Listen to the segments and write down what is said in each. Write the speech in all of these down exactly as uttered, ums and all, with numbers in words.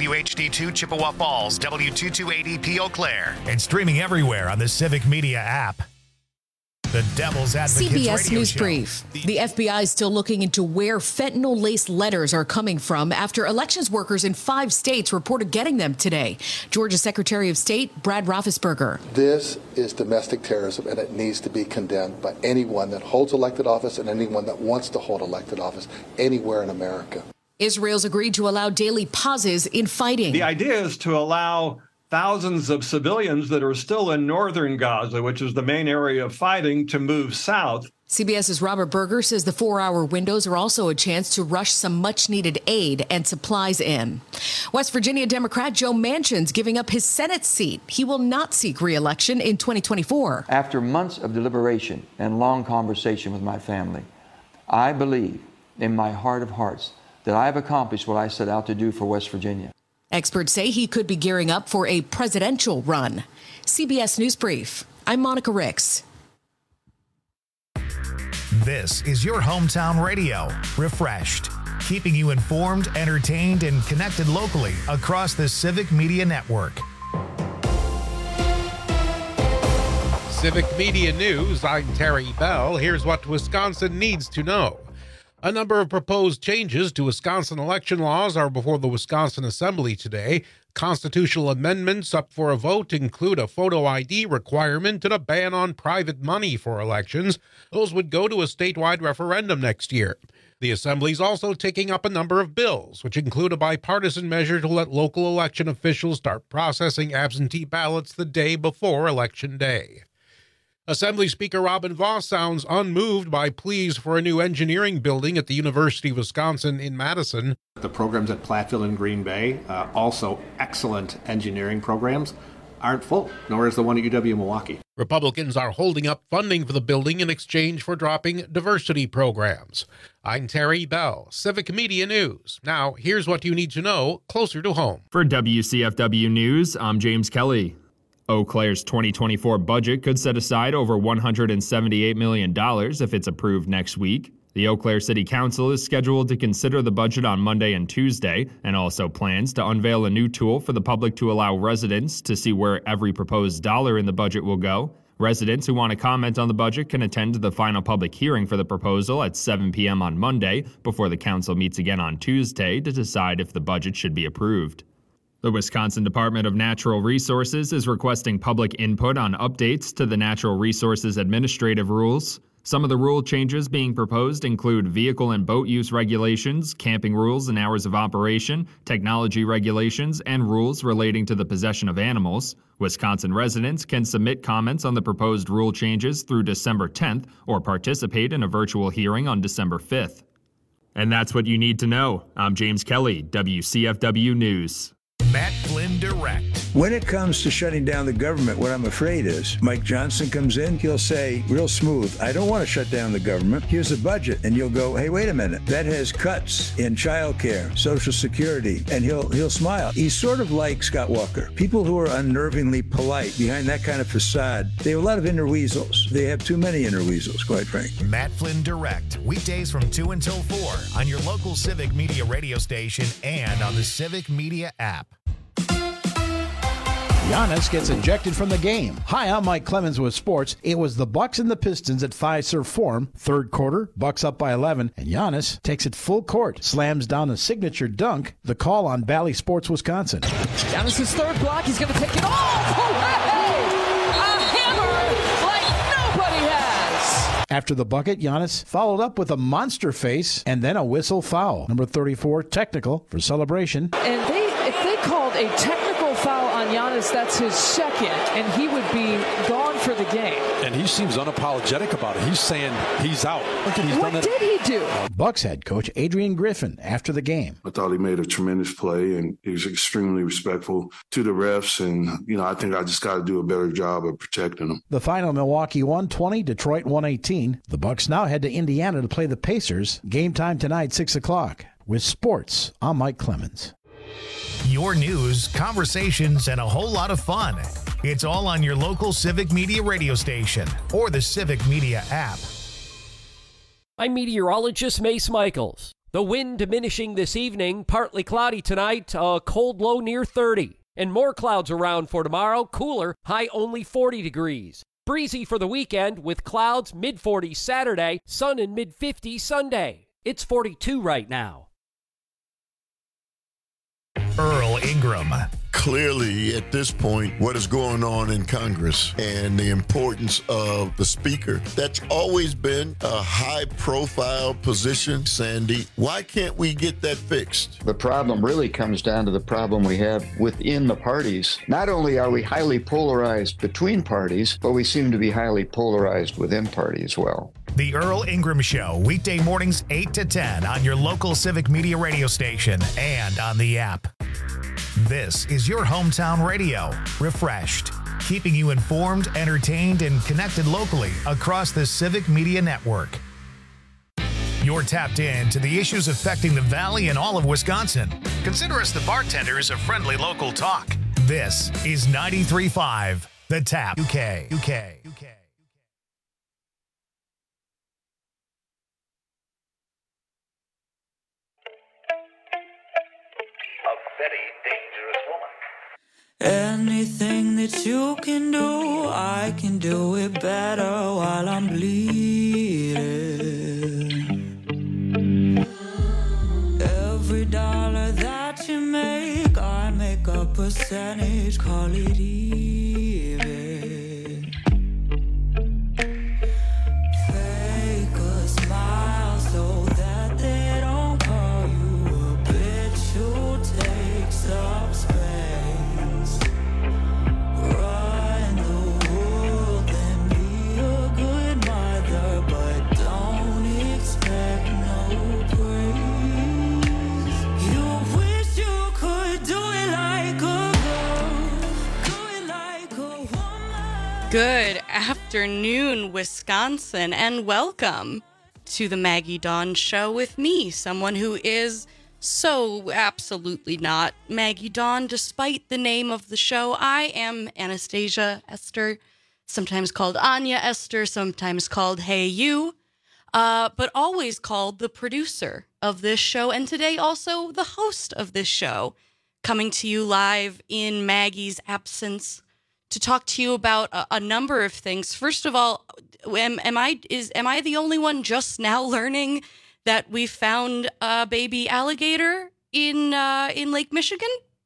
W H D two Chippewa Falls, W two two eighty P Eau Claire, and streaming everywhere on the Civic Media app. The Devil's Advocates C B S Radio News Show. Brief. The F B I is still looking into where fentanyl-laced letters are coming from after elections workers in five states reported getting them today. Georgia Secretary of State Brad Raffensperger. This is domestic terrorism, and it needs to be condemned by anyone that holds elected office and anyone that wants to hold elected office anywhere in America. Israel's agreed to allow daily pauses in fighting. The idea is to allow thousands of civilians that are still in northern Gaza, which is the main area of fighting, to move south. CBS's Robert Berger says the four-hour windows are also a chance to rush some much-needed aid and supplies in. West Virginia Democrat Joe Manchin's giving up his Senate seat. He will not seek re-election in twenty twenty-four. After months of deliberation and long conversation with my family, I believe in my heart of hearts that I have accomplished what I set out to do for West Virginia. Experts say he could be gearing up for a presidential run. C B S News Brief. I'm Monica Ricks. This is your hometown radio, Refreshed, keeping you informed, entertained, and connected locally across the Civic Media Network. Civic Media News, I'm Terry Bell. Here's what Wisconsin needs to know. A number of proposed changes to Wisconsin election laws are before the Wisconsin Assembly today. Constitutional amendments up for a vote include a photo I D requirement and a ban on private money for elections. Those would go to a statewide referendum next year. The Assembly is also taking up a number of bills, which include a bipartisan measure to let local election officials start processing absentee ballots the day before Election Day. Assembly Speaker Robin Vos sounds unmoved by pleas for a new engineering building at the University of Wisconsin in Madison. The programs at Platteville and Green Bay, uh, also excellent engineering programs, aren't full, nor is the one at U W-Milwaukee. Republicans are holding up funding for the building in exchange for dropping diversity programs. I'm Terry Bell, Civic Media News. Now, here's what you need to know closer to home. For W C F W News, I'm James Kelly. Eau Claire's twenty twenty-four budget could set aside over one hundred seventy-eight million dollars if it's approved next week. The Eau Claire City Council is scheduled to consider the budget on Monday and Tuesday, and also plans to unveil a new tool for the public to allow residents to see where every proposed dollar in the budget will go. Residents who want to comment on the budget can attend the final public hearing for the proposal at seven p.m. on Monday before the council meets again on Tuesday to decide if the budget should be approved. The Wisconsin Department of Natural Resources is requesting public input on updates to the Natural Resources Administrative Rules. Some of the rule changes being proposed include vehicle and boat use regulations, camping rules and hours of operation, technology regulations, and rules relating to the possession of animals. Wisconsin residents can submit comments on the proposed rule changes through December tenth or participate in a virtual hearing on December fifth. And that's what you need to know. I'm James Kelly, W C F W News. Matt Flynn Direct. When it comes to shutting down the government, what I'm afraid is Mike Johnson comes in, he'll say real smooth, I don't want to shut down the government. Here's a budget. And you'll go, hey, wait a minute. That has cuts in childcare, Social Security. And he'll he'll smile. He's sort of like Scott Walker. People who are unnervingly polite behind that kind of facade, they have a lot of inner weasels. They have too many inner weasels, quite frankly. Matt Flynn Direct. Weekdays from two until four on your local Civic Media radio station and on the Civic Media app. Giannis gets ejected from the game. Hi, I'm Mike Clemens with sports. It was the Bucks and the Pistons at Fiserv Forum. Third quarter, Bucks up by eleven, and Giannis takes it full court, slams down a signature dunk. The call on Bally Sports Wisconsin. Giannis' third block. He's going to take it off. Hooray! A hammer like nobody has. After the bucket, Giannis followed up with a monster face and then a whistle foul. Number thirty-four, technical for celebration. And they, if they called a technical foul on Giannis, that's his second, and he would be gone for the game. And he seems unapologetic about it. He's saying he's out. Look at he's what done did he do? Bucks head coach Adrian Griffin after the game. I thought he made a tremendous play, and he was extremely respectful to the refs. And, you know, I think I just got to do a better job of protecting them. The final, Milwaukee one twenty, Detroit one eighteen. The Bucks now head to Indiana to play the Pacers. Game time tonight, six o'clock. With sports, I'm Mike Clemens. Your news, conversations, and a whole lot of fun. It's all on your local Civic Media radio station or the Civic Media app. I'm meteorologist Mace Michaels. The wind diminishing this evening, partly cloudy tonight, a cold low near thirty. And more clouds around for tomorrow, cooler, high only forty degrees. Breezy for the weekend with clouds mid forties Saturday, sun in mid fifties Sunday. It's forty-two right now. Earl Ingram. Clearly, at this point, what is going on in Congress and the importance of the Speaker, that's always been a high-profile position, Sandy. Why can't we get that fixed? The problem really comes down to the problem we have within the parties. Not only are we highly polarized between parties, but we seem to be highly polarized within party as well. The Earl Ingram Show, weekday mornings eight to ten on your local Civic Media radio station and on the app. This is your hometown radio, refreshed, keeping you informed, entertained, and connected locally across the Civic Media Network. You're tapped in to the issues affecting the Valley and all of Wisconsin. Consider us the bartenders of friendly local talk. This is ninety-three point five, The Tap, U K, U K, U K. Anything that you can do, I can do it better while I'm bleeding. Every dollar that you make, I make a percentage, call it even. Fake a smile so that they don't call you a bitch who takes up space. Good afternoon, Wisconsin, and welcome to the Maggie Dawn Show with me, someone who is so absolutely not Maggie Dawn, despite the name of the show. I am Anastasia Esther, sometimes called Anya Esther, sometimes called Hey You, uh, but always called the producer of this show, and today also the host of this show, coming to you live in Maggie's absence to talk to you about a, a number of things. First of all, am, am I is am I the only one just now learning that we found a baby alligator in uh, in Lake Michigan?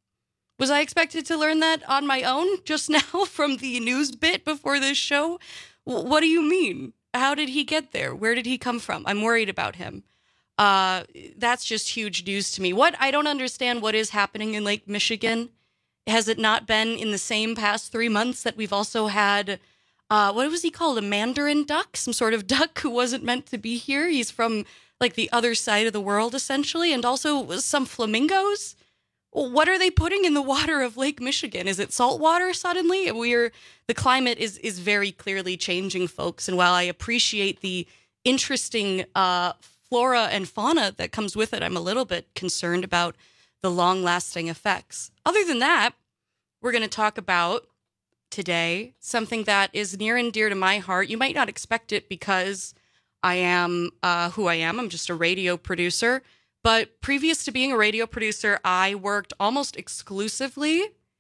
Was I expected to learn that on my own just now from the news bit before this show? W- what do you mean? How did he get there? Where did he come from? I'm worried about him. Uh, that's just huge news to me. What I don't understand what is happening in Lake Michigan. Has it not been in the same past three months that we've also had, uh, what was he called, a mandarin duck? Some sort of duck who wasn't meant to be here. He's from, like, the other side of the world, essentially. And also some flamingos. What are they putting in the water of Lake Michigan? Is it salt water suddenly? We're, the climate is, is very clearly changing, folks. And while I appreciate the interesting uh, flora and fauna that comes with it, I'm a little bit concerned about the long-lasting effects. Other than that, we're going to talk about today something that is near and dear to my heart. You might not expect it because I am uh, who I am. I'm just a radio producer. But previous to being a radio producer, I worked almost exclusively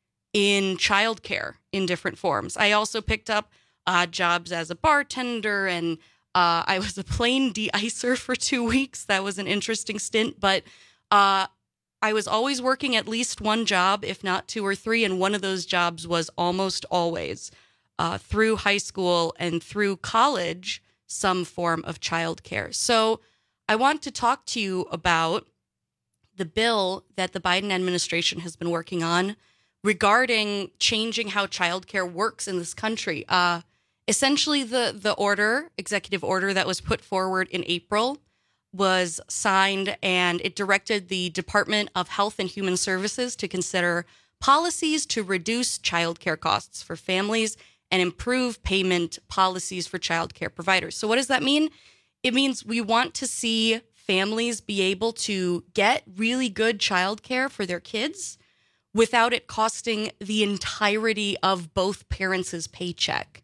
in childcare in different forms. I also picked up uh, jobs as a bartender, and uh, I was a plane de-icer for two weeks. That was an interesting stint, but uh, I was always working at least one job, if not two or three, and one of those jobs was almost always uh, through high school and through college, some form of childcare. So I want to talk to you about the bill that the Biden administration has been working on regarding changing how childcare works in this country. Uh, essentially, the the order, executive order that was put forward in April was signed, and it directed the Department of Health and Human Services to consider policies to reduce childcare costs for families and improve payment policies for childcare providers. So what does that mean? It means we want to see families be able to get really good childcare for their kids without it costing the entirety of both parents' paycheck.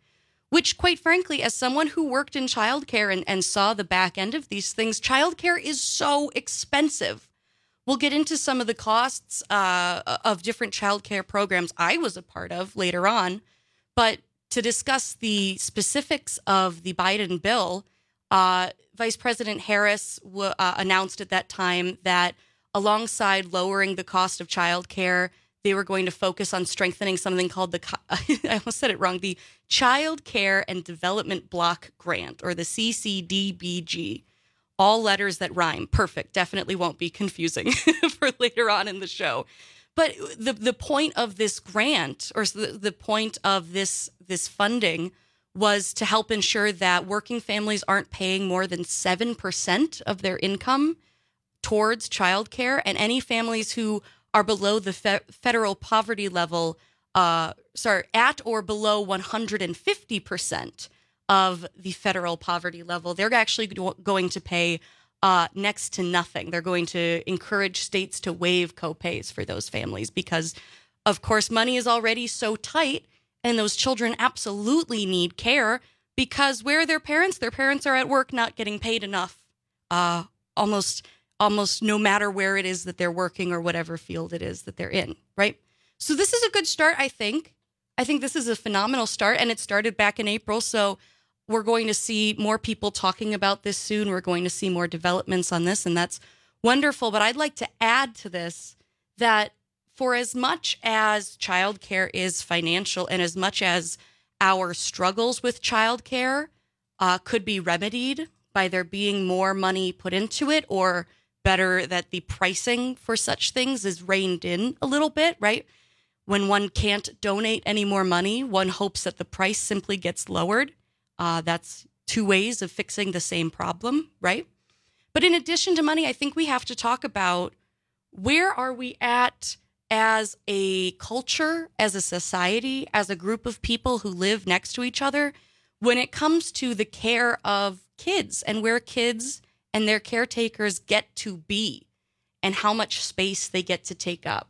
which, quite frankly, as someone who worked in childcare and, and saw the back end of these things, childcare is so expensive. We'll get into some of the costs uh, of different childcare programs I was a part of later on. But to discuss the specifics of the Biden bill, uh, Vice President Harris w- uh, announced at that time that alongside lowering the cost of childcare, they were going to focus on strengthening something called the, I almost said it wrong, the Child Care and Development Block Grant, or the C C D B G. All letters that rhyme. Perfect. Definitely won't be confusing for later on in the show. But the the point of this grant, or the, the point of this this funding, was to help ensure that working families aren't paying more than seven percent of their income towards childcare, and any families who are below the fe- federal poverty level, uh, sorry, at or below one hundred fifty percent of the federal poverty level, they're actually go- going to pay uh, next to nothing. They're going to encourage states to waive copays for those families because, of course, money is already so tight, and those children absolutely need care because where are their parents? Their parents are at work not getting paid enough, uh, almost almost no matter where it is that they're working or whatever field it is that they're in, right? So this is a good start, I think. I think this is a phenomenal start, and it started back in April, so we're going to see more people talking about this soon. We're going to see more developments on this, and that's wonderful. But I'd like to add to this that for as much as childcare is financial and as much as our struggles with childcare uh, could be remedied by there being more money put into it, or better, that the pricing for such things is reined in a little bit, right? When one can't donate any more money, one hopes that the price simply gets lowered. Uh, that's two ways of fixing the same problem, right? But in addition to money, I think we have to talk about where are we at as a culture, as a society, as a group of people who live next to each other when it comes to the care of kids and where kids and their caretakers get to be and how much space they get to take up.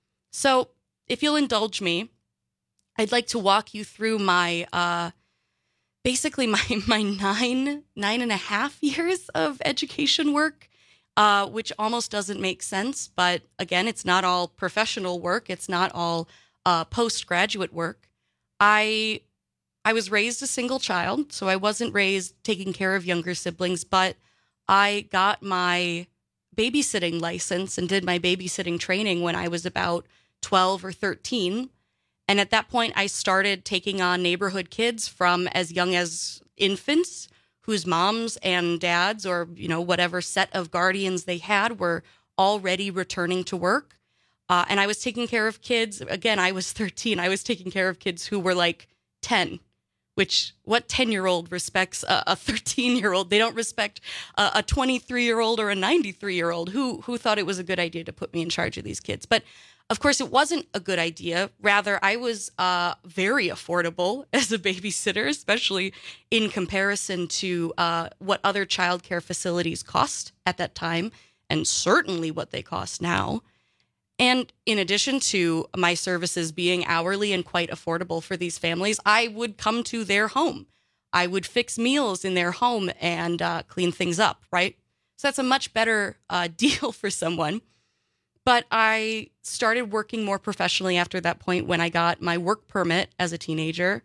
So if you'll indulge me, I'd like to walk you through my, uh, basically my, my nine, nine and a half years of education work, uh, which almost doesn't make sense. But again, it's not all professional work. It's not all uh, postgraduate work. I I was raised a single child, so I wasn't raised taking care of younger siblings, but I got my babysitting license and did my babysitting training when I was about twelve or thirteen. And at that point, I started taking on neighborhood kids from as young as infants whose moms and dads, or, you know, whatever set of guardians they had, were already returning to work. Uh, and I was taking care of kids. Again, I was thirteen. I was taking care of kids who were like ten. Which, what ten-year-old respects a thirteen-year-old? They don't respect a, a twenty-three-year-old or a ninety-three-year-old. Who who thought it was a good idea to put me in charge of these kids? But, of course, it wasn't a good idea. Rather, I was uh, very affordable as a babysitter, especially in comparison to uh, what other childcare facilities cost at that time, and certainly what they cost now. And in addition to my services being hourly and quite affordable for these families, I would come to their home. I would fix meals in their home and uh, clean things up, right? So that's a much better uh, deal for someone. But I started working more professionally after that point when I got my work permit as a teenager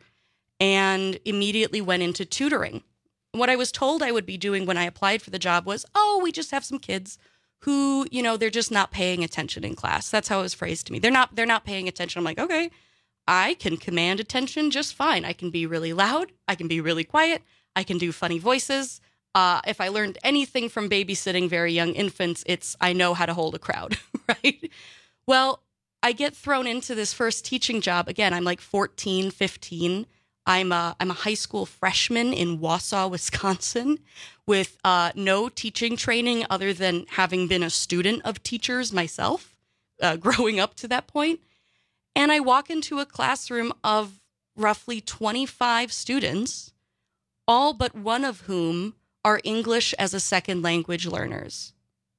and immediately went into tutoring. What I was told I would be doing when I applied for the job was, oh, we just have some kids who, you know, they're just not paying attention in class. That's how it was phrased to me. They're not, they're not paying attention. I'm like, okay, I can command attention just fine. I can be really loud. I can be really quiet. I can do funny voices. Uh, if I learned anything from babysitting very young infants, it's I know how to hold a crowd, right? Well, I get thrown into this first teaching job. Again, I'm like fourteen, fifteen. I'm a, I'm a high school freshman in Wausau, Wisconsin, with uh, no teaching training other than having been a student of teachers myself, uh, growing up to that point. And I walk into a classroom of roughly twenty-five students, all but one of whom are English as a second language learners.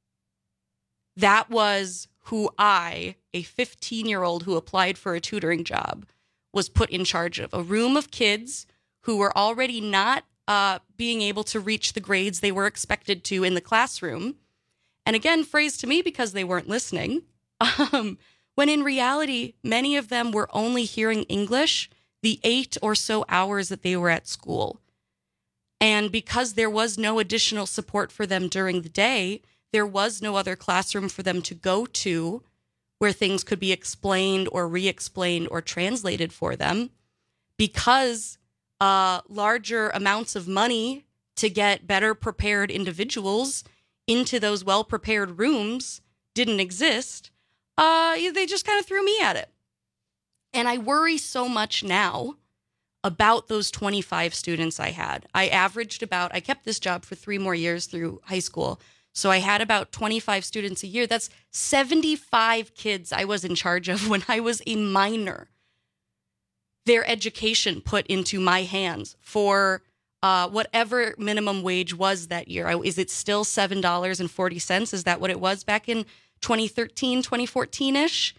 That was who I, a fifteen-year-old who applied for a tutoring job, was put in charge of. A room of kids who were already not uh, being able to reach the grades they were expected to in the classroom. And again, phrased to me because they weren't listening, um, when in reality, many of them were only hearing English the eight or so hours that they were at school. And because there was no additional support for them during the day, there was no other classroom for them to go to where things could be explained or re-explained or translated for them. Because uh, larger amounts of money to get better prepared individuals into those well-prepared rooms didn't exist, uh, they just kind of threw me at it. And I worry so much now about those twenty-five students I had. I averaged about, I kept this job for three more years through high school. So I had about twenty-five students a year. That's seventy-five kids I was in charge of when I was a minor. Their education put into my hands for uh, whatever minimum wage was that year. I, is it still seven dollars and forty cents? Is that what it was back in twenty thirteen, twenty fourteen-ish?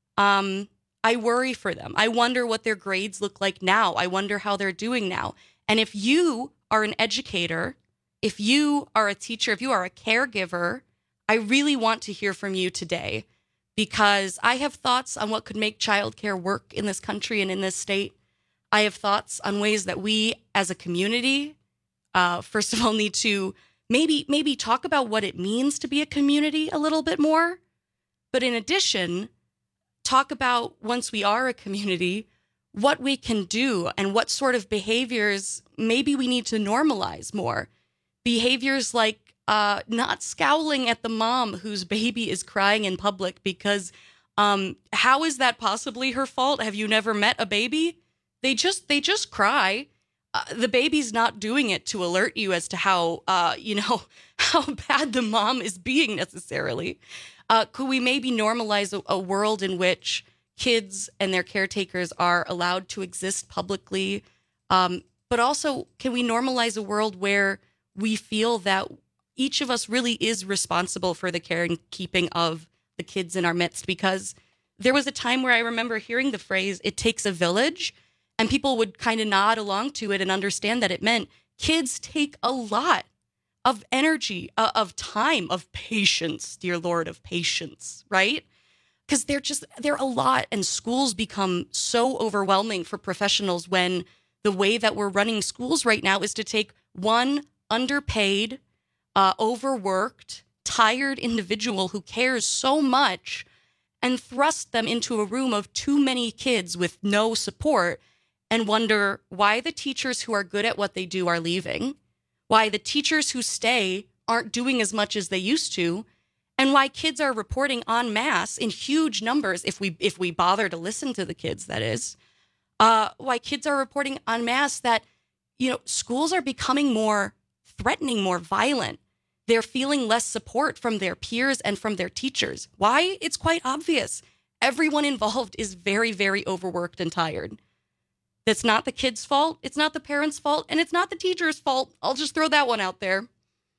Um, I worry for them. I wonder what their grades look like now. I wonder how they're doing now. And if you are an educator, if you are a teacher, if you are a caregiver, I really want to hear from you today, because I have thoughts on what could make childcare work in this country and in this state. I have thoughts on ways that we as a community, uh, first of all, need to maybe maybe talk about what it means to be a community a little bit more. But in addition, talk about, once we are a community, what we can do and what sort of behaviors maybe we need to normalize more. Behaviors like uh, not scowling at the mom whose baby is crying in public because um, how is that possibly her fault? Have you never met a baby? They just they just cry. Uh, the baby's not doing it to alert you as to how uh, you know how bad the mom is being necessarily. Uh, could we maybe normalize a, a world in which kids and their caretakers are allowed to exist publicly? Um, but also, can we normalize a world where we feel that each of us really is responsible for the care and keeping of the kids in our midst? Because there was a time where I remember hearing the phrase, "it takes a village," and people would kind of nod along to it and understand that it meant kids take a lot of energy, uh, of time, of patience, dear Lord, of patience, right? Because they're just, they're a lot, and schools become so overwhelming for professionals when the way that we're running schools right now is to take one underpaid, uh, overworked, tired individual who cares so much and thrust them into a room of too many kids with no support and wonder why the teachers who are good at what they do are leaving, why the teachers who stay aren't doing as much as they used to, and why kids are reporting en masse in huge numbers, if we if we bother to listen to the kids, that is, uh, why kids are reporting en masse that, you know, schools are becoming more threatening, more violent. They're feeling less support from their peers and from their teachers. Why? It's quite obvious. Everyone involved is very, very overworked and tired. That's not the kid's fault. It's not the parents' fault. And it's not the teacher's fault. I'll just throw that one out there.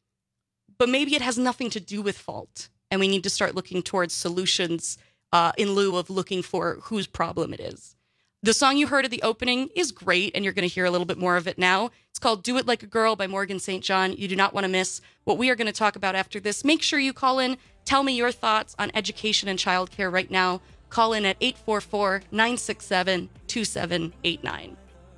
But maybe it has nothing to do with fault. And we need to start looking towards solutions uh, in lieu of looking for whose problem it is. The song you heard at the opening is great, and you're going to hear a little bit more of it now. It's called Do It Like a Girl by Morgan Saint John. You do not want to miss what we are going to talk about after this. Make sure you call in. Tell me your thoughts on education and childcare right now. Call in at eight four four, nine six seven, two seven eight nine.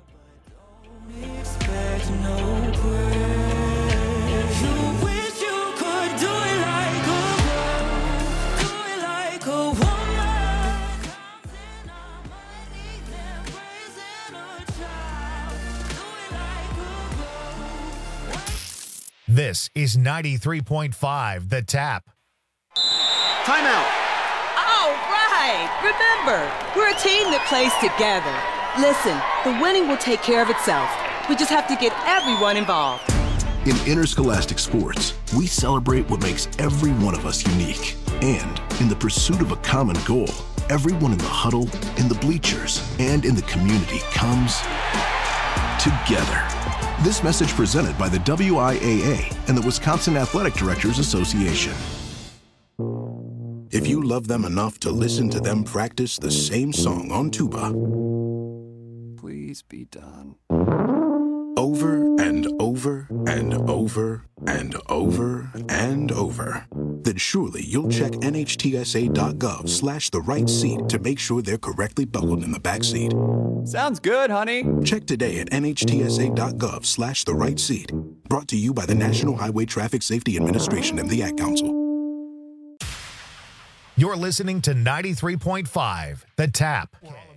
This is ninety-three point five The Tap. Timeout. All right. Remember, we're a team that plays together. Listen, the winning will take care of itself. We just have to get everyone involved. In interscholastic sports, we celebrate what makes every one of us unique. And in the pursuit of a common goal, everyone in the huddle, in the bleachers, and in the community comes together. This message presented by the W I A A and the Wisconsin Athletic Directors Association. If you love them enough to listen to them practice the same song on tuba, please be done. over and over and over and over and over, then surely you'll check nhtsa.gov slash the right seat to make sure they're correctly buckled in the back seat. Sounds good, honey. Check today at nhtsa.gov slash the right seat. Brought to you by the National Highway Traffic Safety Administration and the Ad Council. You're listening to ninety-three point five, The Tap.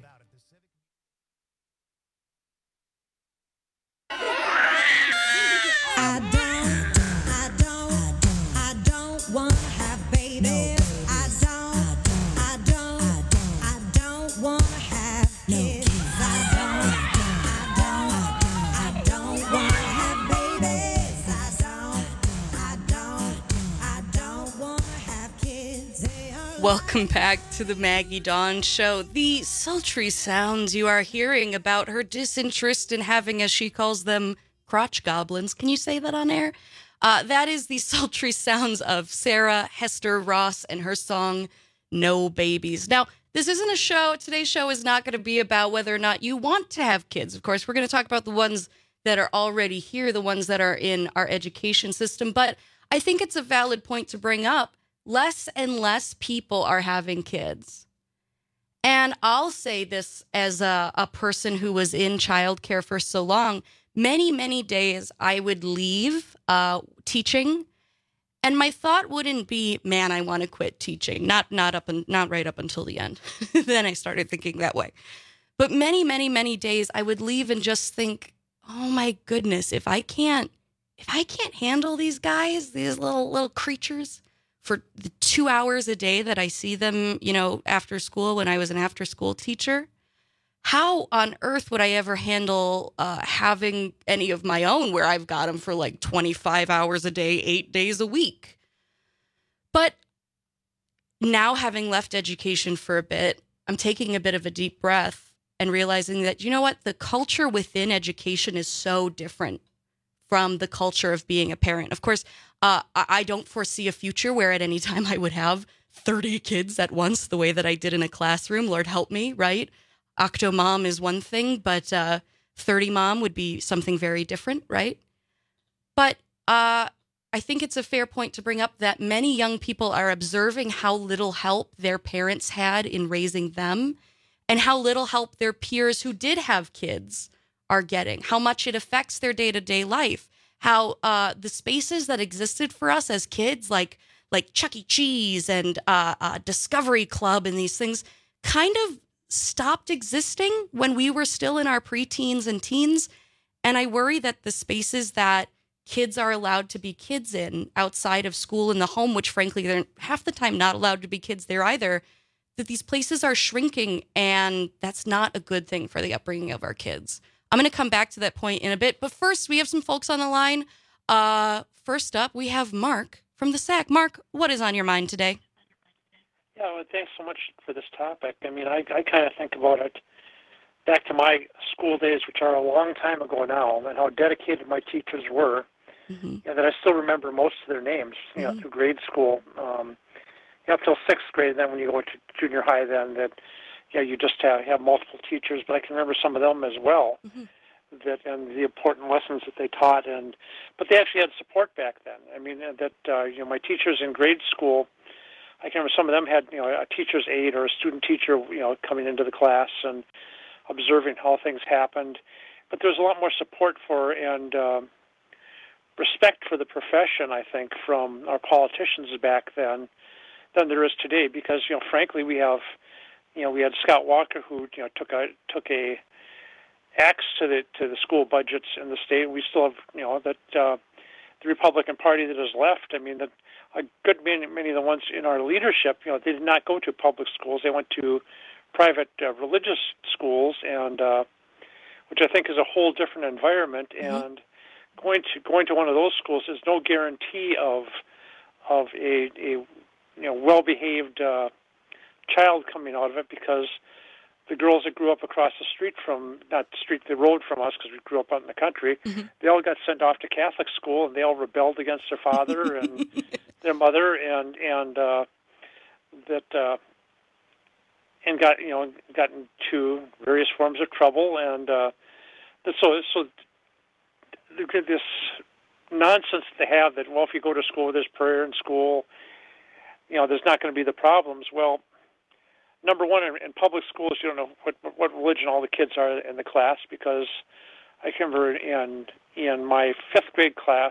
I don't, I don't, I don't want to have babies. I don't, I don't, I don't want to have kids. I don't, I don't, I don't want to have babies. I don't, I don't, I don't want to have kids. Welcome back to the Maggie Dawn Show. The sultry sounds you are hearing about her disinterest in having, as she calls them, crotch goblins. Can you say that on air? Uh, that is the sultry sounds of Sarah Hester Ross and her song, No Babies. Now, this isn't a show. Today's show is not going to be about whether or not you want to have kids. Of course, we're going to talk about the ones that are already here, the ones that are in our education system. But I think it's a valid point to bring up. Less and less people are having kids. And I'll say this as a, a person who was in childcare for so long. Many, many days I would leave uh, teaching, and my thought wouldn't be, "Man, I want to quit teaching." Not, not up and not right up until the end. Then I started thinking that way. But many, many, many days I would leave and just think, "Oh my goodness, if I can't, if I can't handle these guys, these little little creatures, for the two hours a day that I see them, you know, after school when I was an after-school teacher." How on earth would I ever handle uh, having any of my own where I've got them for like twenty-five hours a day, eight days a week? But now, having left education for a bit, I'm taking a bit of a deep breath and realizing that, you know what, the culture within education is so different from the culture of being a parent. Of course, uh, I don't foresee a future where at any time I would have thirty kids at once the way that I did in a classroom. Lord help me, right? Octomom is one thing, but uh, thirty mom would be something very different, right? But uh, I think it's a fair point to bring up that many young people are observing how little help their parents had in raising them and how little help their peers who did have kids are getting, how much it affects their day-to-day life, how uh, the spaces that existed for us as kids, like like Chuck E. Cheese and uh, uh, Discovery Club and these things, kind of stopped existing when we were still in our preteens and teens. And I worry that the spaces that kids are allowed to be kids in outside of school and the home, which frankly, they're half the time not allowed to be kids there either, that these places are shrinking, and that's not a good thing for the upbringing of our kids. I'm going to come back to that point in a bit, but first we have some folks on the line. Uh, first up, we have Mark from the S A C. Mark, what is on your mind today? Yeah, well, thanks so much for this topic. I mean, I, I kind of think about it back to my school days, which are a long time ago now, and how dedicated my teachers were, mm-hmm. and that I still remember most of their names, you know, mm-hmm. through grade school, um, up till sixth grade. Then when you go to junior high, then that, yeah, you just have, have multiple teachers, but I can remember some of them as well, mm-hmm. that and the important lessons that they taught, and but they actually had support back then. I mean, that uh, you know, my teachers in grade school, I can remember some of them had, you know, a teacher's aide or a student teacher, you know, coming into the class and observing how things happened. But there was a lot more support for and uh, respect for the profession, I think, from our politicians back then than there is today. Because, you know, frankly, we have, you know, we had Scott Walker who, you know, took a took a axe to the to the school budgets in the state. We still have, you know, that uh, the Republican Party that is left. I mean, that a good many, many of the ones in our leadership, you know, they did not go to public schools. They went to private uh, religious schools, and uh, which I think is a whole different environment. Mm-hmm. And going to going to one of those schools is no guarantee of of a, a you know well-behaved uh, child coming out of it, because the girls that grew up across the street from, not the street, the road from us, because we grew up out in the country, mm-hmm. they all got sent off to Catholic school, and they all rebelled against their father and their mother, and and uh, that uh, and got you know got into various forms of trouble, and uh, that so so look at this nonsense they have that, well, if you go to school, there's prayer in school, you know, there's not going to be the problems. Well, number one, in, in public schools, you don't know what what religion all the kids are in the class, because I can remember in in my fifth grade class,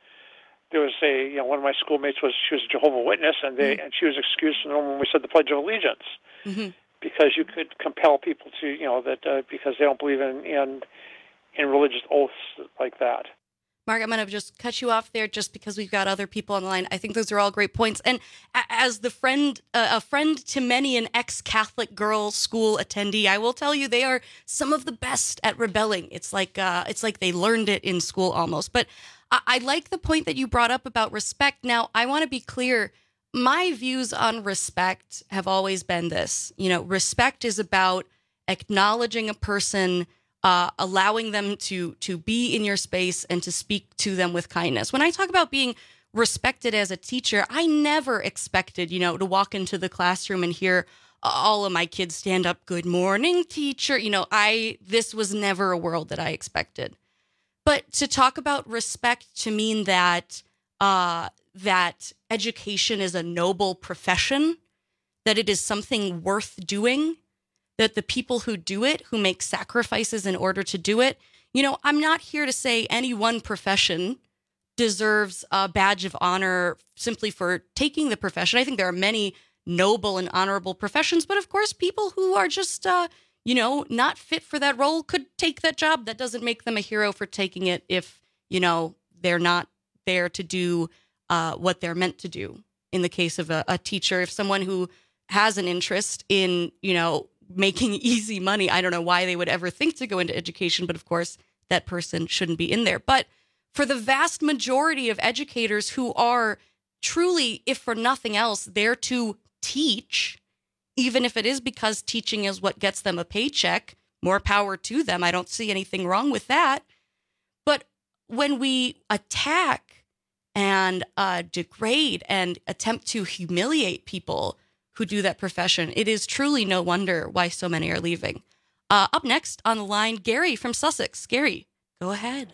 there was a, you know, one of my schoolmates was, she was a Jehovah's Witness, and they mm-hmm. and she was excused from the room when we said the Pledge of Allegiance, mm-hmm. because you could compel people to, you know, that uh, because they don't believe in, in in religious oaths like that. Mark, I'm going to just cut you off there just because we've got other people on the line. I think those are all great points. And as the friend, uh, a friend to many an ex-Catholic girls' school attendee, I will tell you they are some of the best at rebelling. It's like uh, it's like they learned it in school almost. But I, I like the point that you brought up about respect. Now, I want to be clear. My views on respect have always been this. You know, respect is about acknowledging a person, Uh, allowing them to to be in your space and to speak to them with kindness. When I talk about being respected as a teacher, I never expected, you know, to walk into the classroom and hear all of my kids stand up, "Good morning, teacher." You know, I this was never a world that I expected. But to talk about respect to mean that uh, that education is a noble profession, that it is something worth doing, that the people who do it, who make sacrifices in order to do it, you know, I'm not here to say any one profession deserves a badge of honor simply for taking the profession. I think there are many noble and honorable professions, but of course, people who are just, uh, you know, not fit for that role could take that job. That doesn't make them a hero for taking it if, you know, they're not there to do uh, what they're meant to do. In the case of a, a teacher, if someone who has an interest in, you know, making easy money, I don't know why they would ever think to go into education, but of course that person shouldn't be in there. But for the vast majority of educators who are truly, if for nothing else, there to teach, even if it is because teaching is what gets them a paycheck, more power to them. I don't see anything wrong with that. But when we attack and uh, degrade and attempt to humiliate people who do that profession, it is truly no wonder why so many are leaving. Uh, up next on the line, Gary from Sussex. Gary, go ahead.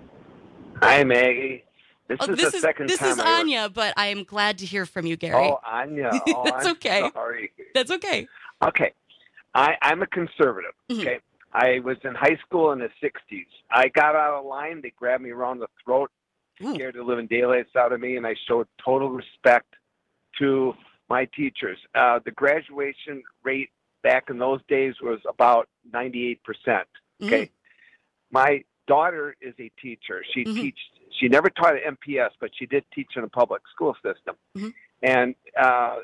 Hi, Maggie. This oh, is this the is, second this time is I Anya, but I am glad to hear from you, Gary. Oh, Anya. Oh, That's I'm okay. sorry. That's okay. Okay. I, I'm a conservative, Mm-hmm. okay? I was in high school in the sixties. I got out of line. They grabbed me around the throat, scared the living daylights out of me, and I showed total respect to my teachers. Uh, the graduation rate back in those days was about ninety-eight percent. Okay. Mm-hmm. My daughter is a teacher. She mm-hmm. teach. She never taught at M P S, but she did teach in a public school system. Mm-hmm. And uh,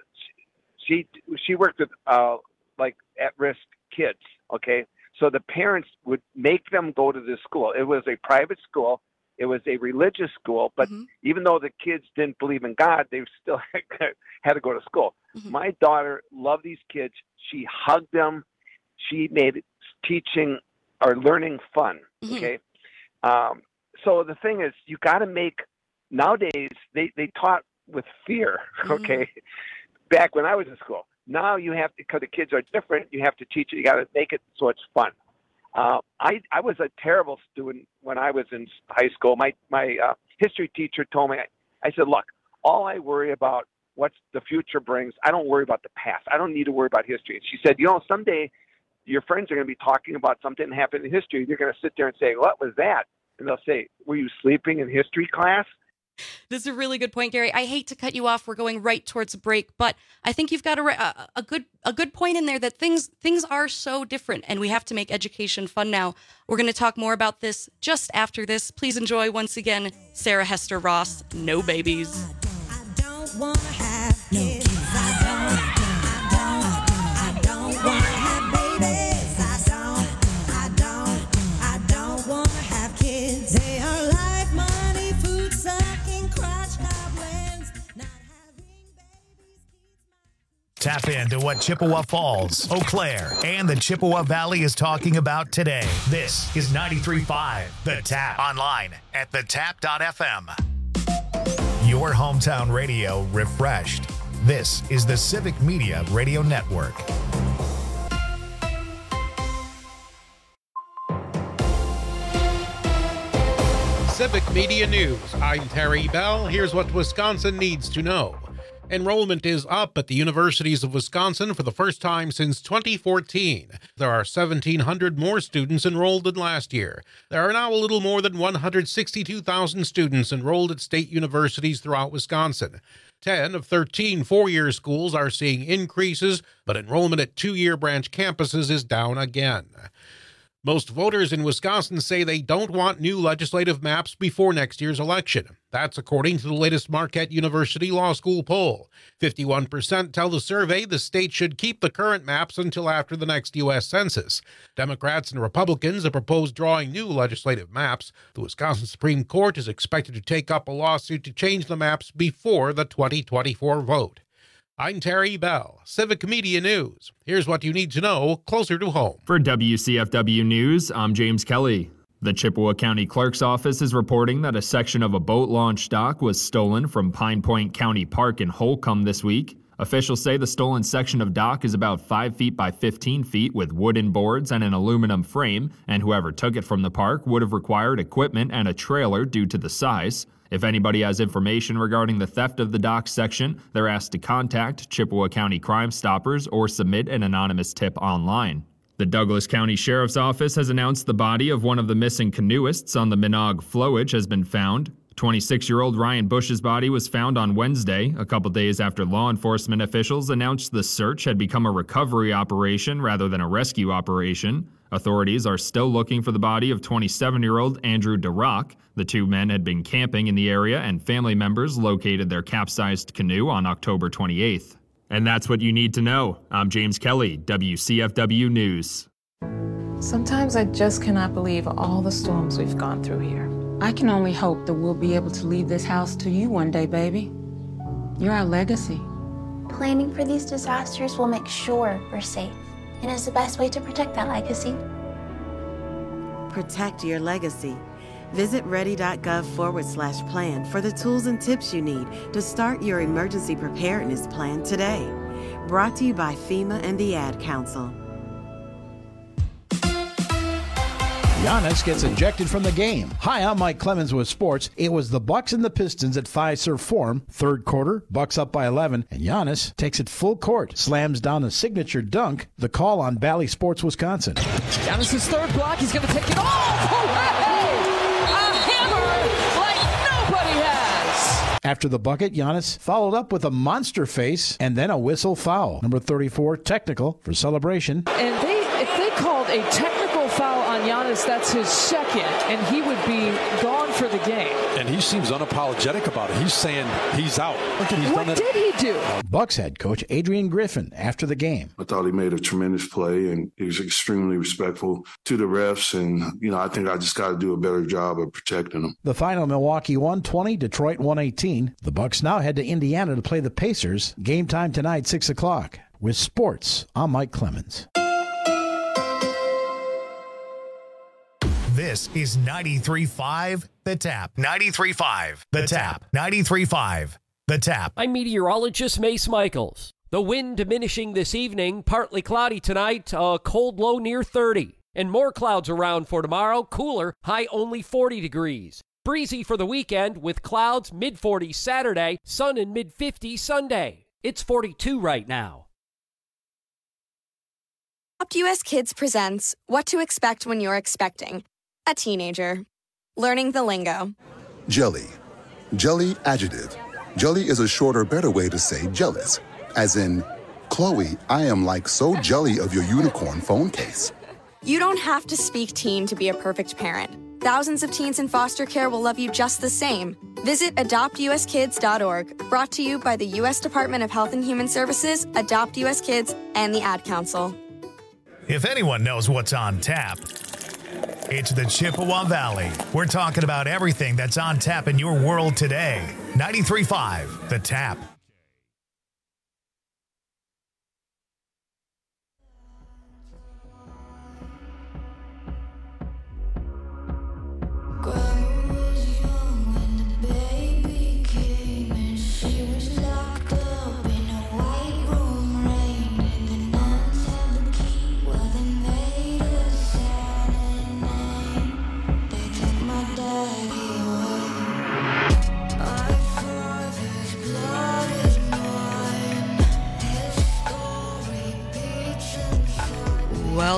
she she worked with uh, like at-risk kids. Okay. So the parents would make them go to this school. It was a private school. It was a religious school, but mm-hmm. even though the kids didn't believe in God, they still had to go to school. Mm-hmm. My daughter loved these kids. She hugged them. She made teaching or learning fun. Mm-hmm. Okay. Um, so the thing is, you got to make, nowadays, they, they taught with fear. Mm-hmm. Okay. Back when I was in school. Now you have to, because the kids are different, you have to teach it. You got to make it so it's fun. Uh, I, I was a terrible student when I was in high school. My my uh, history teacher told me, I, I said, look, all I worry about what the future brings. I don't worry about the past. I don't need to worry about history. And she said, you know, someday your friends are going to be talking about something that happened in history. You're going to sit there and say, what was that? And they'll say, were you sleeping in history class? This is a really good point, Gary. I hate to cut you off. We're going right towards a break, but I think you've got a, a, a good a good point in there that things things are so different, and we have to make education fun now. We're going to talk more about this just after this. Please enjoy once again Sarah Hester Ross, No Babies. I don't want to have kids. I don't. I don't. I don't want to have babies. I don't. I don't. I don't want to have kids. They are life, money, food sucking, crotch goblins. Not having babies. Tap into what Chippewa Falls, Eau Claire, and the Chippewa Valley is talking about today. This is ninety-three point five The Tap. Online at the tap dot f m. Your hometown radio refreshed. This is the Civic Media Radio Network. Civic Media News. I'm Terry Bell. Here's what Wisconsin needs to know. Enrollment is up at the universities of Wisconsin for the first time since twenty fourteen. There are seventeen hundred more students enrolled than last year. There are now a little more than one hundred sixty-two thousand students enrolled at state universities throughout Wisconsin. ten of thirteen four-year schools are seeing increases, but enrollment at two-year branch campuses is down again. Most voters in Wisconsin say they don't want new legislative maps before next year's election. That's according to the latest Marquette University Law School poll. fifty-one percent tell the survey the state should keep the current maps until after the next U S Census. Democrats and Republicans have proposed drawing new legislative maps. The Wisconsin Supreme Court is expected to take up a lawsuit to change the maps before the twenty twenty-four vote. I'm Terry Bell, Civic Media News. Here's what you need to know closer to home. For W C F W News, I'm James Kelly. The Chippewa County Clerk's Office is reporting that a section of a boat launch dock was stolen from Pine Point County Park in Holcomb this week. Officials say the stolen section of dock is about five feet by fifteen feet with wooden boards and an aluminum frame, and whoever took it from the park would have required equipment and a trailer due to the size. If anybody has information regarding the theft of the dock section, they're asked to contact Chippewa County Crime Stoppers or submit an anonymous tip online. The Douglas County Sheriff's Office has announced the body of one of the missing canoeists on the Minogue flowage has been found. twenty-six-year-old Ryan Bush's body was found on Wednesday, a couple days after law enforcement officials announced the search had become a recovery operation rather than a rescue operation. Authorities are still looking for the body of twenty-seven-year-old Andrew DeRock. The two men had been camping in the area, and family members located their capsized canoe on October twenty-eighth. And that's what you need to know. I'm James Kelly, W C F W News. Sometimes I just cannot believe all the storms we've gone through here. I can only hope that we'll be able to leave this house to you one day, baby. You're our legacy. Planning for these disasters will make sure we're safe, and is the best way to protect that legacy. Protect your legacy. Visit ready.gov forward slash plan for the tools and tips you need to start your emergency preparedness plan today. Brought to you by FEMA and the Ad Council. Giannis gets ejected from the game. Hi, I'm Mike Clemens with sports. It was the Bucks and the Pistons at Fiserv Forum. Third quarter, Bucks up by eleven, and Giannis takes it full court, slams down a signature dunk. The call on Bally Sports Wisconsin. Giannis' third block. He's going to take it off. Hooray! A hammer like nobody has. After the bucket, Giannis followed up with a monster face and then a whistle foul. Number thirty-four, technical for celebration. And they, if they called a technical foul on Giannis, that's his second, and he would be gone for the game. And he seems unapologetic about it. He's saying he's out. He's what did he do? Bucks head coach Adrian Griffin after the game. I thought he made a tremendous play, and he was extremely respectful to the refs. And, you know, I think I just got to do a better job of protecting them. The final, Milwaukee one twenty, Detroit one eighteen. The Bucks now head to Indiana to play the Pacers. Game time tonight, six o'clock. With sports, I'm Mike Clemens. This is ninety-three point five The Tap. ninety-three point five The Tap. ninety-three point five The Tap. I'm meteorologist Mace Michaels. The wind diminishing this evening, partly cloudy tonight, a cold low near thirty. And more clouds around for tomorrow, cooler, high only forty degrees. Breezy for the weekend with clouds mid forties Saturday, sun in mid fifties Sunday. It's forty-two right now. Adopt U S Kids presents What to Expect When You're Expecting a Teenager. Learning the lingo. Jelly. Jelly adjective. Jelly is a shorter, better way to say jealous. As in, Chloe, I am like so jelly of your unicorn phone case. You don't have to speak teen to be a perfect parent. Thousands of teens in foster care will love you just the same. Visit adopt u s kids dot org. Brought to you by the U S Department of Health and Human Services, Adopt U S Kids, and the Ad Council. If anyone knows what's on tap, it's the Chippewa Valley. We're talking about everything that's on tap in your world today. ninety-three point five The Tap. Daddy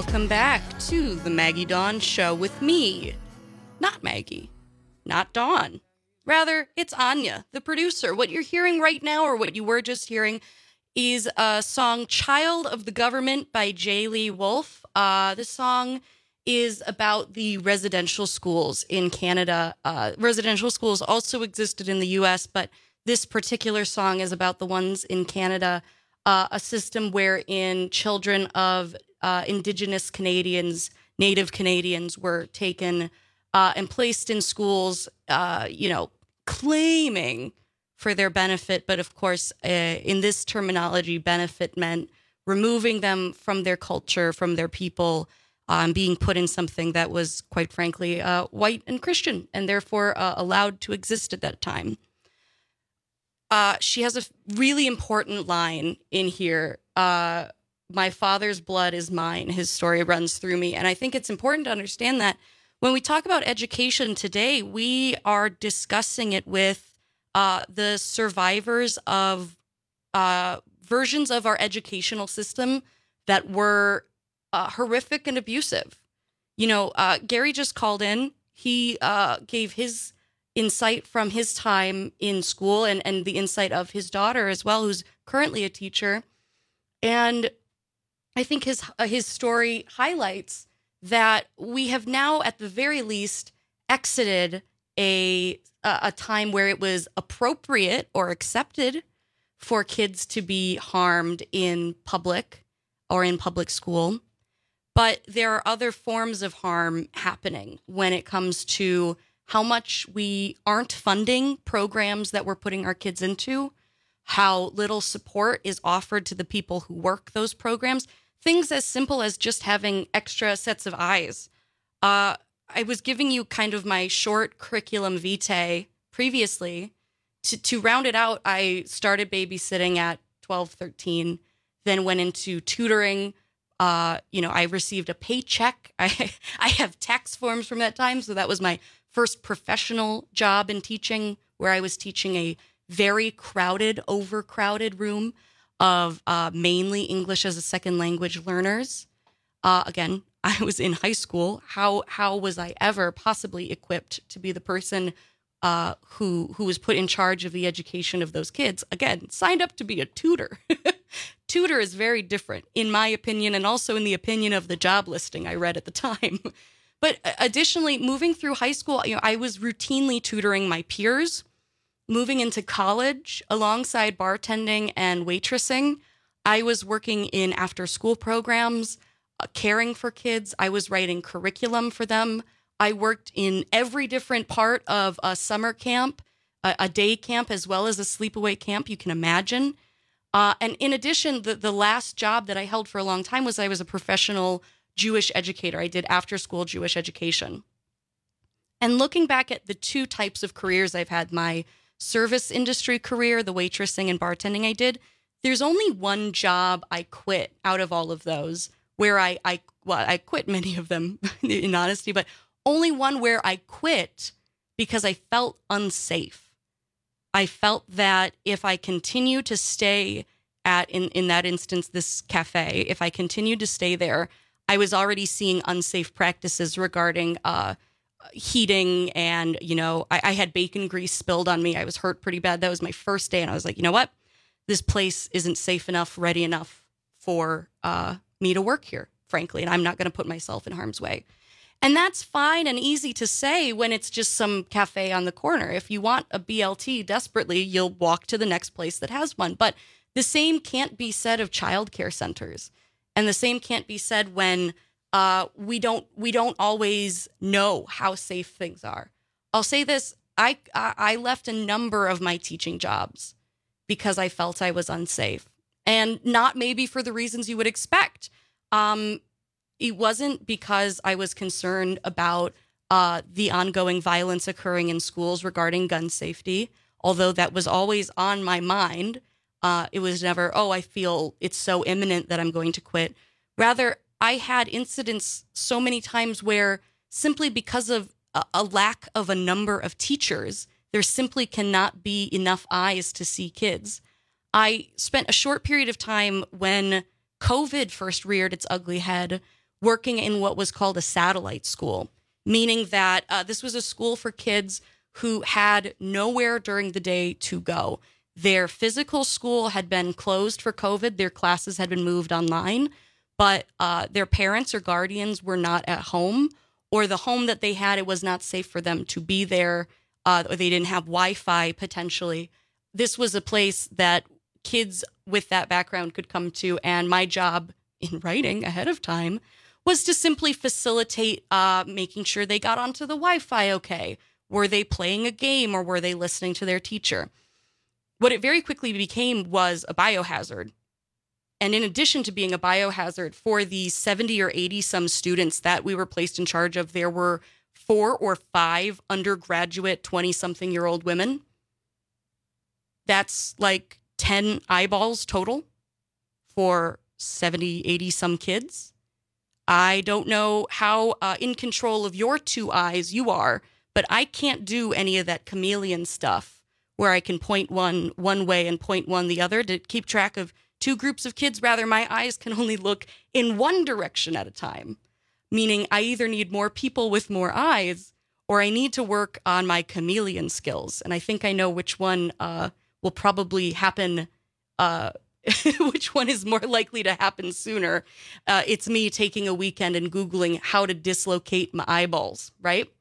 welcome back to the Maggie Dawn Show with me. Not Maggie, not Dawn. Rather, it's Anya, the producer. What you're hearing right now, or what you were just hearing, is a song Child of the Government by J. Lee Wolf. Uh, this song is about the residential schools in Canada. Uh, residential schools also existed in the U S, but this particular song is about the ones in Canada, uh, a system wherein children of uh, Indigenous Canadians, Native Canadians, were taken uh, and placed in schools, uh, you know, claiming for their benefit. But of course, uh, in this terminology, benefit meant removing them from their culture, from their people, um, being put in something that was, quite frankly, uh, white and Christian, and therefore uh, allowed to exist at that time. Uh, she has a really important line in here. Uh, My father's blood is mine. His story runs through me. And I think it's important to understand that when we talk about education today, we are discussing it with uh, the survivors of uh, versions of our educational system that were uh, horrific and abusive. You know, uh, Gary just called in. He uh, gave his insight from his time in school and, and the insight of his daughter as well, who's currently a teacher. And I think his uh, his story highlights that we have now, at the very least, exited a a time where it was appropriate or accepted for kids to be harmed in public or in public school. But there are other forms of harm happening when it comes to how much we aren't funding programs that we're putting our kids into, how little support is offered to the people who work those programs. Things as simple as just having extra sets of eyes. Uh, I was giving you kind of my short curriculum vitae previously. To, to round it out, I started babysitting at twelve, thirteen, then went into tutoring. Uh, you know, I received a paycheck. I, I have tax forms from that time. So that was my first professional job in teaching, where I was teaching a very crowded, overcrowded room of uh, mainly English as a second language learners. Uh, again, I was in high school. How how was I ever possibly equipped to be the person uh, who who was put in charge of the education of those kids? Again, signed up to be a tutor. Tutor is very different, in my opinion, and also in the opinion of the job listing I read at the time. But additionally, moving through high school, you know, I was routinely tutoring my peers. Moving into college, alongside bartending and waitressing, I was working in after-school programs, uh, caring for kids. I was writing curriculum for them. I worked in every different part of a summer camp, a, a day camp, as well as a sleepaway camp you can imagine. Uh, and in addition, the, the last job that I held for a long time was I was a professional Jewish educator. I did after-school Jewish education. And looking back at the two types of careers I've had, my service industry career, the waitressing and bartending I did, there's only one job I quit out of all of those where I, I well, I quit many of them in honesty, but only one where I quit because I felt unsafe. I felt that if I continued to stay at, in, in that instance, this cafe, if I continued to stay there, I was already seeing unsafe practices regarding uh, heating, and, you know, I, I had bacon grease spilled on me. I was hurt pretty bad. That was my first day, and I was like, you know what? This place isn't safe enough, ready enough for uh, me to work here, frankly, and I'm not going to put myself in harm's way. And that's fine and easy to say when it's just some cafe on the corner. If you want a B L T desperately, you'll walk to the next place that has one. But the same can't be said of childcare centers, and the same can't be said when Uh, we don't we don't always know how safe things are. I'll say this: I I left a number of my teaching jobs because I felt I was unsafe, and not maybe for the reasons you would expect. Um, it wasn't because I was concerned about uh, the ongoing violence occurring in schools regarding gun safety, although that was always on my mind. Uh, it was never, oh, I feel it's so imminent that I'm going to quit. Rather, I had incidents so many times where simply because of a, a lack of a number of teachers, there simply cannot be enough eyes to see kids. I spent a short period of time when COVID first reared its ugly head, working in what was called a satellite school, meaning that uh, this was a school for kids who had nowhere during the day to go. Their physical school had been closed for COVID. Their classes had been moved online, but uh, their parents or guardians were not at home, or the home that they had, it was not safe for them to be there, uh, or they didn't have Wi-Fi potentially. This was a place that kids with that background could come to, and my job in writing ahead of time was to simply facilitate uh, making sure they got onto the Wi-Fi okay. Were they playing a game or were they listening to their teacher? What it very quickly became was a biohazard. And in addition to being a biohazard, for the seventy or eighty some students that we were placed in charge of, there were four or five undergraduate twenty-something year old women. That's like ten eyeballs total for seventy, eighty some kids. I don't know how uh, in control of your two eyes you are, but I can't do any of that chameleon stuff where I can point one one way and point one the other to keep track of two groups of kids. Rather, my eyes can only look in one direction at a time, meaning I either need more people with more eyes or I need to work on my chameleon skills. And I think I know which one uh, will probably happen, uh, which one is more likely to happen sooner. Uh, it's me taking a weekend and Googling how to dislocate my eyeballs, right?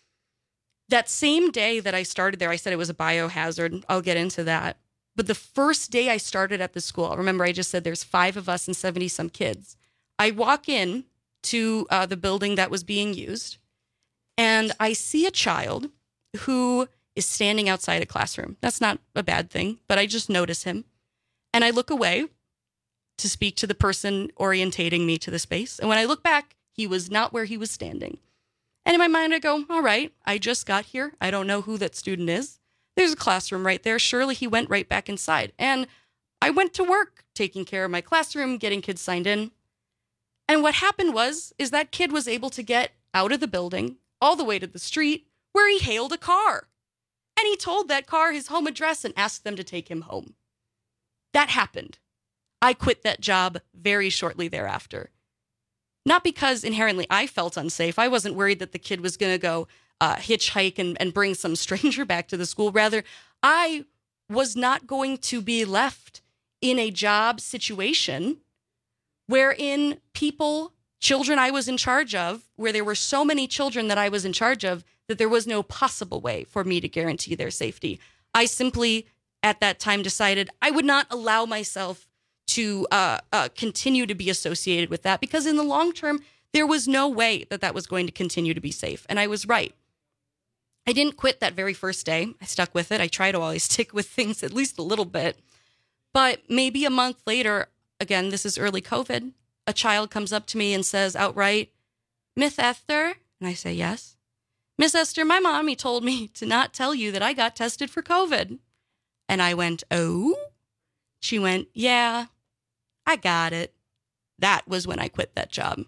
That same day that I started there, I said it was a biohazard. I'll get into that. But the first day I started at the school, remember I just said there's five of us and seventy some kids. I walk in to uh, the building that was being used, and I see a child who is standing outside a classroom. That's not a bad thing, but I just notice him. And I look away to speak to the person orientating me to the space. And when I look back, he was not where he was standing. And in my mind, I go, all right, I just got here. I don't know who that student is. There's a classroom right there. Surely he went right back inside. And I went to work taking care of my classroom, getting kids signed in. And what happened was, is that kid was able to get out of the building all the way to the street where he hailed a car. And he told that car his home address and asked them to take him home. That happened. I quit that job very shortly thereafter. Not because inherently I felt unsafe. I wasn't worried that the kid was going to go uh, hitchhike and, and bring some stranger back to the school. Rather, I was not going to be left in a job situation wherein people, children I was in charge of, where there were so many children that I was in charge of, that there was no possible way for me to guarantee their safety. I simply, at that time, decided I would not allow myself to uh, uh, continue to be associated with that, because in the long term, there was no way that that was going to continue to be safe. And I was right. I didn't quit that very first day. I stuck with it. I try to always stick with things at least a little bit. But maybe a month later, again, this is early COVID, a child comes up to me and says outright, Miss Esther, and I say, yes. Miss Esther, my mommy told me to not tell you that I got tested for COVID. And I went, oh? She went, yeah, I got it. That was when I quit that job.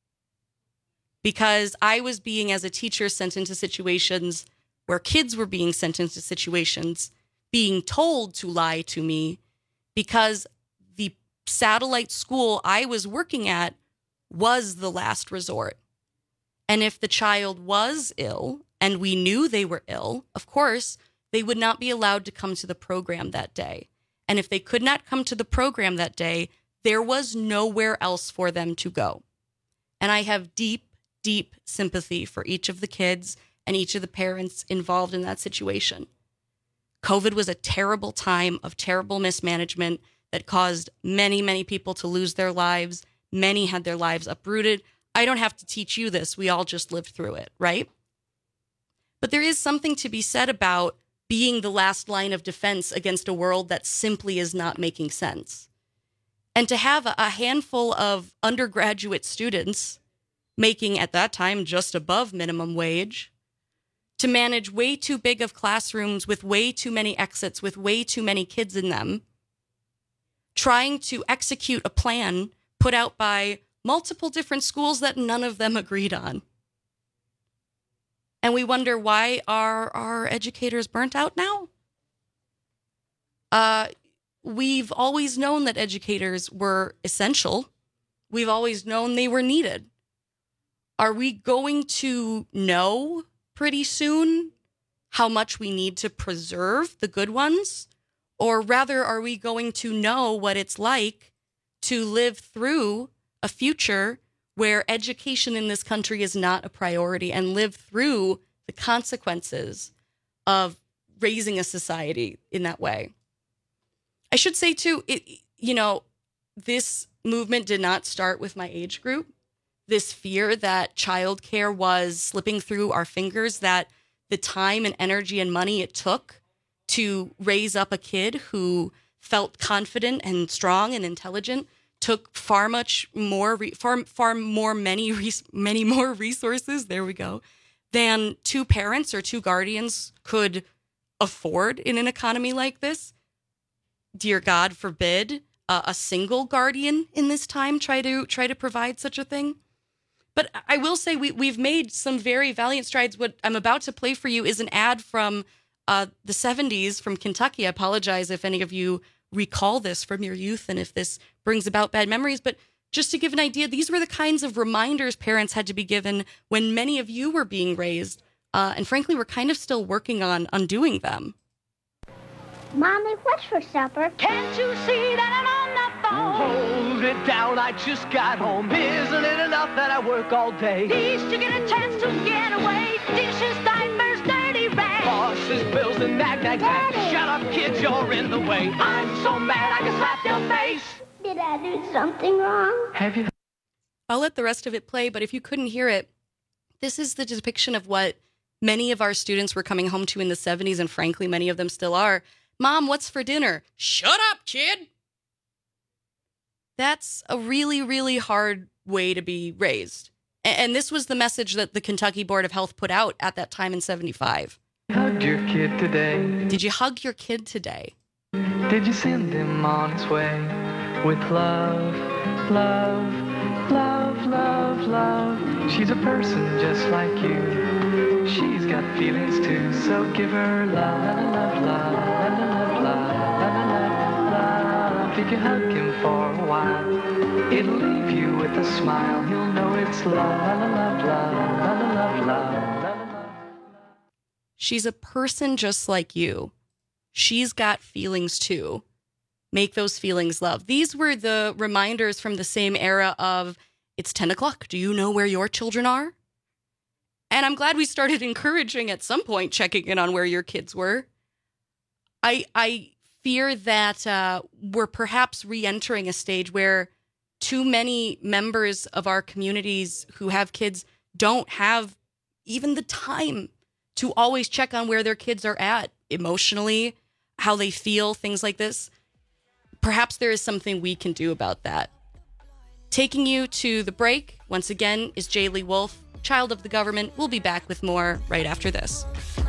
Because I was being, as a teacher, sent into situations where kids were being sent into situations, being told to lie to me, because the satellite school I was working at was the last resort. And if the child was ill, and we knew they were ill, of course, they would not be allowed to come to the program that day. And if they could not come to the program that day, there was nowhere else for them to go. And I have deep, deep sympathy for each of the kids and each of the parents involved in that situation. COVID was a terrible time of terrible mismanagement that caused many, many people to lose their lives. Many had their lives uprooted. I don't have to teach you this. We all just lived through it, right? But there is something to be said about being the last line of defense against a world that simply is not making sense. And to have a handful of undergraduate students making, at that time, just above minimum wage, to manage way too big of classrooms with way too many exits, with way too many kids in them, trying to execute a plan put out by multiple different schools that none of them agreed on. And we wonder, why are our educators burnt out now? Uh, we've always known that educators were essential. We've always known they were needed. Are we going to know pretty soon how much we need to preserve the good ones? Or rather, are we going to know what it's like to live through a future where education in this country is not a priority and live through the consequences of raising a society in that way? I should say, too, it, you know, this movement did not start with my age group. This fear that childcare was slipping through our fingers, that the time and energy and money it took to raise up a kid who felt confident and strong and intelligent took far much more, far far more many many more resources. There we go, than two parents or two guardians could afford in an economy like this. Dear God forbid uh, a single guardian in this time try to try to provide such a thing. But I will say we, we've made some very valiant strides. What I'm about to play for you is an ad from uh, the seventies from Kentucky. I apologize if any of you recall this from your youth and if this brings about bad memories. But just to give an idea, these were the kinds of reminders parents had to be given when many of you were being raised. Uh, and frankly, we're kind of still working on undoing them. Mommy, what's for supper? Can't you see that I'm on the phone? Hold it down, I just got home. Isn't it enough that I work all day? Least you get a chance to get away. Dishes, diapers, dirty rags. Bosses, bills, and nag, nag, nag. Shut up, kids, you're in the way. I'm so mad I can slap your face. Did I do something wrong? Have you? I'll let the rest of it play, but if you couldn't hear it, this is the depiction of what many of our students were coming home to in the seventies, and frankly, many of them still are. Mom, what's for dinner? Shut up, kid. That's a really, really hard way to be raised. And this was the message that the Kentucky Board of Health put out at that time in seventy-five. Hugged your kid today. Did you hug your kid today? Did you send him on his way with love, love, love, love, love? She's a person just like you. She's got feelings too, so give her love, love, love, love, love, love, love, love. If you hug him for a while, it'll leave you with a smile. He'll know it's love, love, love, love, love, love, love. She's a person just like you. She's got feelings too. Make those feelings love. These were the reminders from the same era of, it's ten o'clock. Do you know where your children are? And I'm glad we started encouraging at some point checking in on where your kids were. I I fear that uh, we're perhaps re-entering a stage where too many members of our communities who have kids don't have even the time to always check on where their kids are at emotionally, how they feel, things like this. Perhaps there is something we can do about that. Taking you to the break, once again, is Jay Lee Wolf, Child of the Government. We'll be back with more right after this.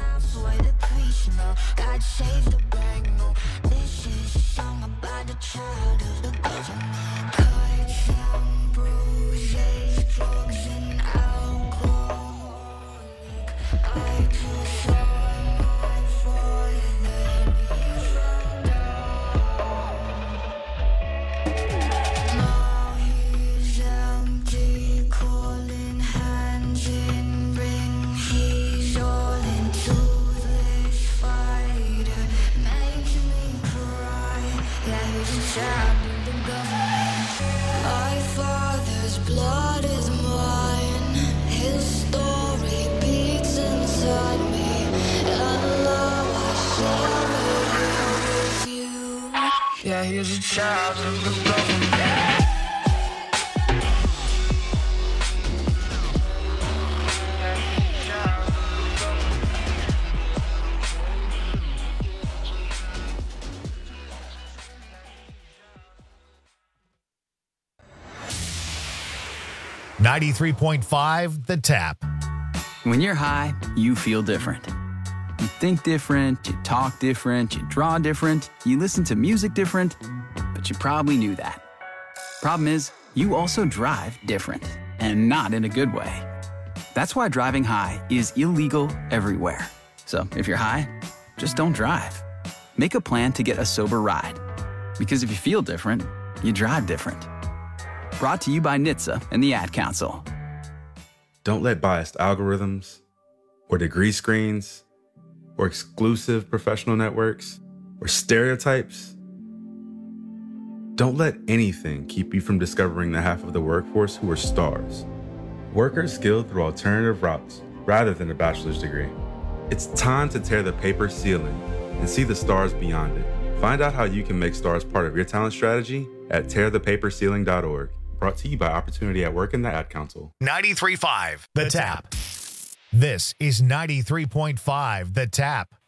My father's blood is mine. His story beats inside me. And love I share it with you. Yeah, he's a child of the government. ninety-three point five The Tap. When you're high, you feel different. You think different, you talk different, you draw different, you listen to music different, but you probably knew that. Problem is, you also drive different, and not in a good way. That's why driving high is illegal everywhere. So if you're high, just don't drive. Make a plan to get a sober ride. Because if you feel different, you drive different. Brought to you by N H T S A and the Ad Council. Don't let biased algorithms or degree screens or exclusive professional networks or stereotypes, don't let anything keep you from discovering the half of the workforce who are stars. Workers skilled through alternative routes rather than a bachelor's degree. It's time to tear the paper ceiling and see the stars beyond it. Find out how you can make stars part of your talent strategy at tear the paper ceiling dot org. Brought to you by Opportunity at Work and the Ad Council. ninety-three point five The Tap. This is ninety-three point five The Tap.